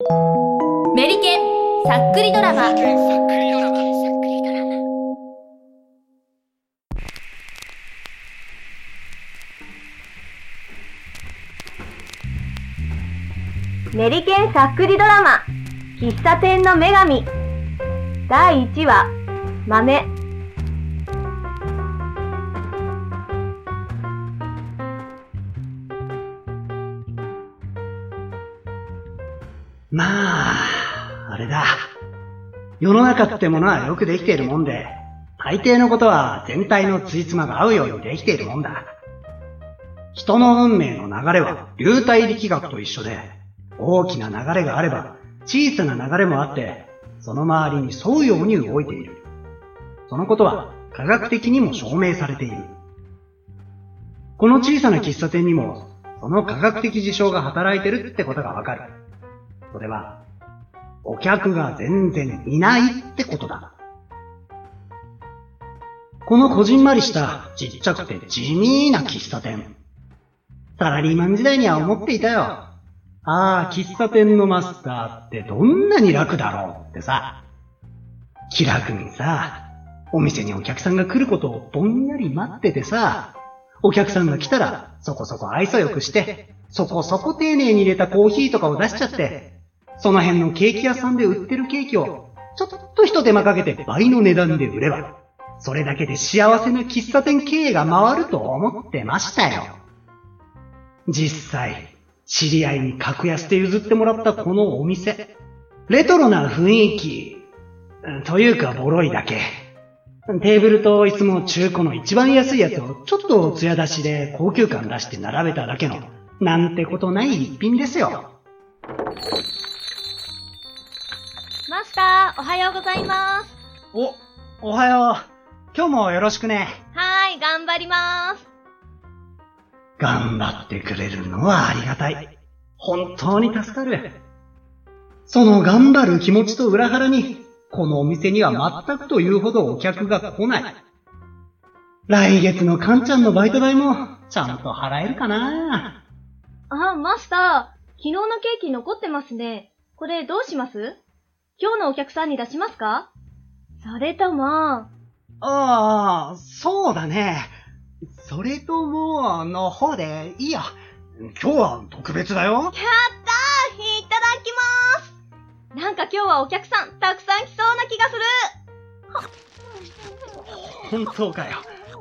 メリケンさっくりドラマ。 メリケンさっくりドラマ、喫茶店の女神、第1話、豆。 まあ、あれだ。世の中ってものはよくできているもんで、大抵のことは全体のついつまが合うようにできているもんだ。人の運命の流れは流体力学と一緒で、大きな流れがあれば小さな流れもあって、その周りに沿うように動いている。そのことは科学的にも証明されている。この小さな喫茶店にも、その科学的事象が働いてるってことがわかる。それは、お客が全然いないってことだ。このこじんまりしたちっちゃくて地味な喫茶店。サラリーマン時代には思っていたよ。ああ、喫茶店のマスターってどんなに楽だろうってさ。気楽にさ、お店にお客さんが来ることをぼんやり待っててさ、お客さんが来たらそこそこ愛想よくして、そこそこ丁寧に入れたコーヒーとかを出しちゃって、その辺のケーキ屋さんで売ってるケーキをちょっと一手間かけて倍の値段で売れば、それだけで幸せな喫茶店経営が回ると思ってましたよ。実際、知り合いに格安で譲ってもらったこのお店、レトロな雰囲気、というかボロいだけ。テーブルと椅子も中古の一番安いやつをちょっと艶出しで高級感出して並べただけの、なんてことない一品ですよ。 マスター、おはようございます。 おはよう。今日もよろしくね。 はーい、頑張ります。 頑張ってくれるのはありがたい。本当に助かる。その頑張る気持ちと裏腹に、このお店には全くというほどお客が来ない。来月のカンちゃんのバイト代もちゃんと払えるかな。 マスター、昨日のケーキ残ってますね。これどうします？今日のお客さんに出しますか？それとも… そうだね。それとも、の方でいいよ。今日は特別だよ。 やったー！いただきまーす。なんか今日はお客さんたくさん来そうな気がする。 本当かよ。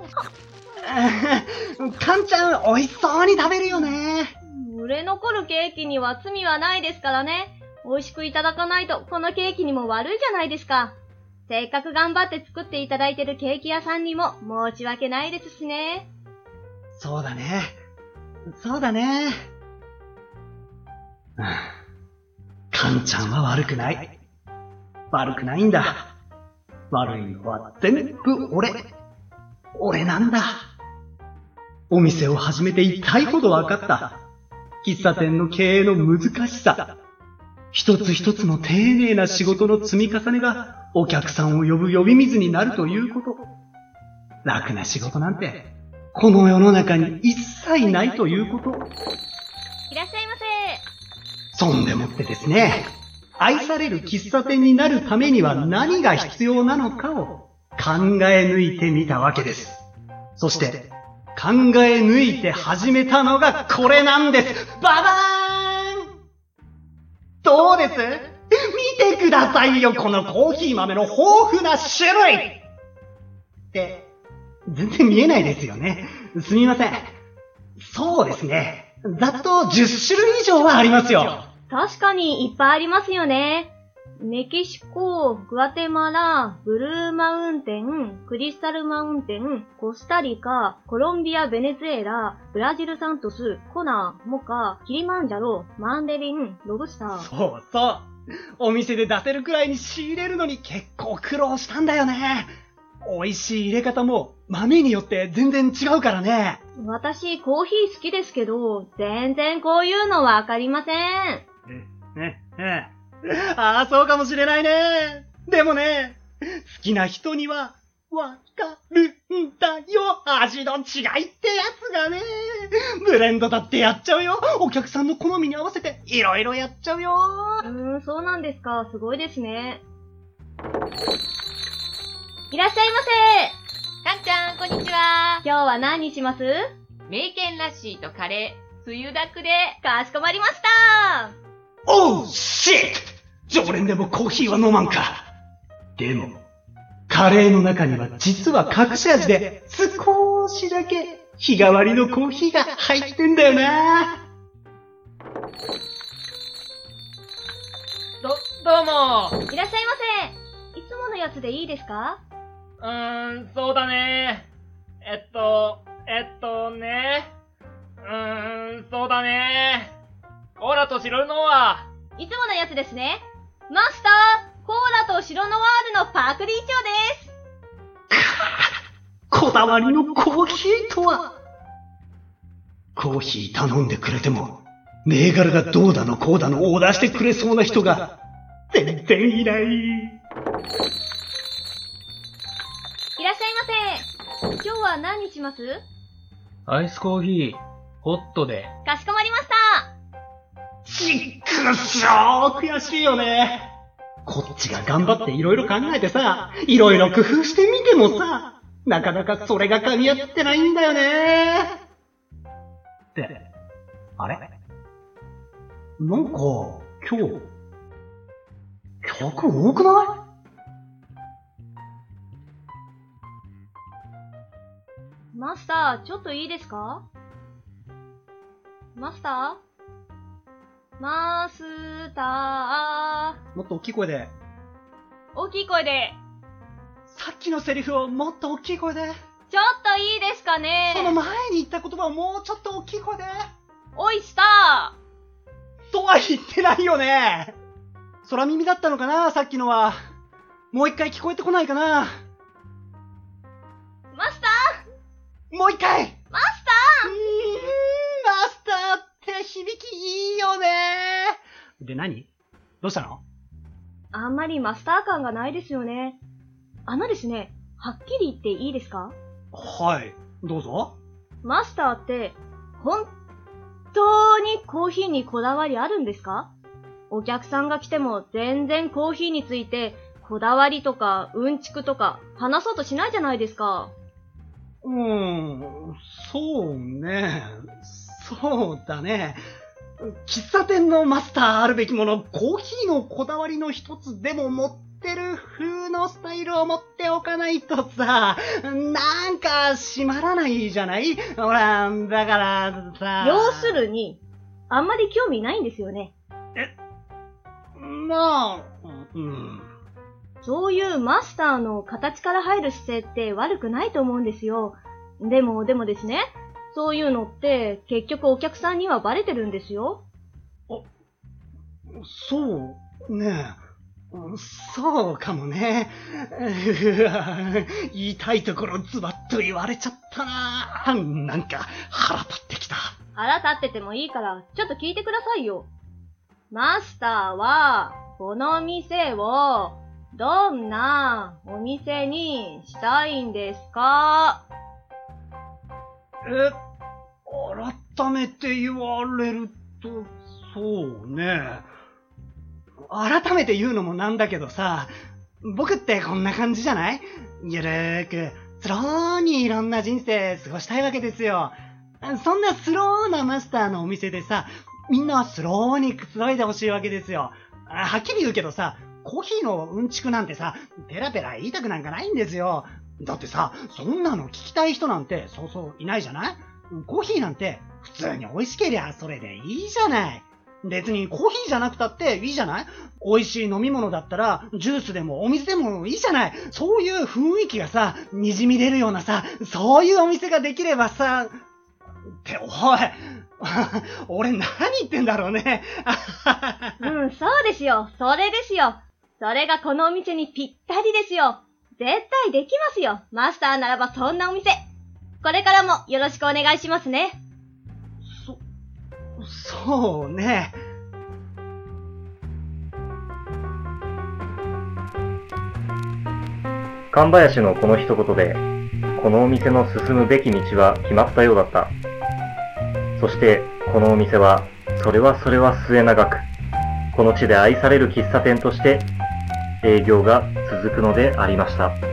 カンちゃん美味しそうに食べるよね。 売れ残るケーキには罪はないですからね。美味しくいただかないとこのケーキにも悪いじゃないですか。せっかく頑張って作っていただいてるケーキ屋さんにも申し訳ないですしね。 そうだね。カンちゃんは悪くない。悪くないんだ。悪いのは全部俺なんだ。お店を始めて痛いほど分かった。喫茶店の経営の難しさ。一つ一つの丁寧な仕事の積み重ねがお客さんを呼ぶ呼び水になるということ。楽な仕事なんてこの世の中に一切ないということ。 いらっしゃいませ。 そんでもってですね、愛される喫茶店になるためには何が必要なのかを考え抜いてみたわけです。そして考え抜いて始めたのがこれなんです。ババーン！どうです？見てくださいよ、このコーヒー豆の豊富な種類って、全然見えないですよね。すみません。そうですね。ざっと10種類以上はありますよ。 確かにいっぱいありますよね。メキシコ、グアテマラ、ブルーマウンテン、クリスタルマウンテン、コスタリカ、コロンビア、ベネズエラ、ブラジルサントス、コナ、モカ、キリマンジャロ、マンデリン、ロブスター。 そうそう。お店で出せるくらいに仕入れるのに結構苦労したんだよね。美味しい入れ方も豆によって全然違うからね。 私コーヒー好きですけど、全然こういうのわかりません。 そうかもしれないね。でもね、好きな人にはわかるだよ、味の違いってやつがね。ブレンドだってやっちゃうよ。お客さんの好みに合わせていろいろやっちゃうよ。 そうなんですか。すごいですね。いらっしゃいまかんちゃん、こんにちは。 せ。今日は何にします？ 名犬ラッシーとカレー、つゆだくで。 かしこまりました。 おう、シット！常連でもコーヒーは飲まんか。でも、カレーの中には実は隠し味で少しだけ日替わりのコーヒーが入ってんだよな。 どうも。 いらっしゃいませ。いつものやつでいいですか？ そうだね。そうだね。コーラと白ノワ。 いつものやつですね。マスター、コーラと白ノワールのパクリーチョです。 こだわりのコーヒーとは。コーヒー頼んでくれても、銘柄がどうだのこうだのオーダーしてくれそうな人が、全然いない。 いらっしゃいませ。今日は何にします？ アイスコーヒー、ホットで。 かしこまりました。 ちっくしょー、悔しいよね。こっちが頑張っていろいろ考えてさ、いろいろ工夫してみてもさ、なかなかそれが噛み合ってないんだよね。って、あれ？なんか、今日、客多くない？ マスター、ちょっといいですか？マスター？マスター。もっと大きい声で。 大きい声で。 さっきのセリフをもっと大きい声で。 ちょっといいですかね？ その前に言った言葉をもうちょっと大きい声で。 おいスターとは言ってないよね。空耳だったのかな、さっきのは。もう一回聞こえてこないかな。 マスター！もう一回！ マスター！ マスターって響きいいよね。で、何？どうしたの？ あんまりマスター感がないですよね。ですね、はっきり言っていいですか？ はい、どうぞ。 マスターって、本当にコーヒーにこだわりあるんですか？お客さんが来ても全然コーヒーについてこだわりとかうんちくとか話そうとしないじゃないですか。 そうね。そうだね。喫茶店のマスターあるべきもの、コーヒーのこだわりの一つでも持ってる風のスタイルを持っておかないとさ、なんか閉まらないじゃない？ほら、だからさ。 要するに、あんまり興味ないんですよね。 まあ、 そういうマスターの形から入る姿勢って悪くないと思うんですよ。でもですね、そういうのって結局お客さんにはバレてるんですよ。 そうね。そうかもね。言いたいところズバッと言われちゃったな。なんか腹立ってきた。 腹立っててもいいからちょっと聞いてくださいよ。マスターはこの店をどんなお店にしたいんですか？ 改めて言われると、そうね。改めて言うのもなんだけどさ、僕ってこんな感じじゃない？ゆるーく、スローにいろんな人生過ごしたいわけですよ。そんなスローなマスターのお店でさ、みんなスローにくつろいでほしいわけですよ。はっきり言うけどさ、コーヒーのうんちくなんてさ、ペラペラ言いたくなんかないんですよ。だってさ、そんなの聞きたい人なんてそうそういないじゃない？コーヒーなんて普通に美味しけりゃそれでいいじゃない。別にコーヒーじゃなくたっていいじゃない？美味しい飲み物だったらジュースでもお水でもいいじゃない。そういう雰囲気がさ、滲み出るようなさ、そういうお店ができればさ、っておい俺何言ってんだろうね。 そうですよ。それですよ。それがこのお店にぴったりですよ。絶対できますよ。マスターならばそんなお店。これからもよろしくお願いしますね。 そうね。 神林のこの一言で、 このお店の進むべき道は決まったようだった。そしてこのお店はそれは末永くこの地で愛される喫茶店として営業が続くのでありました。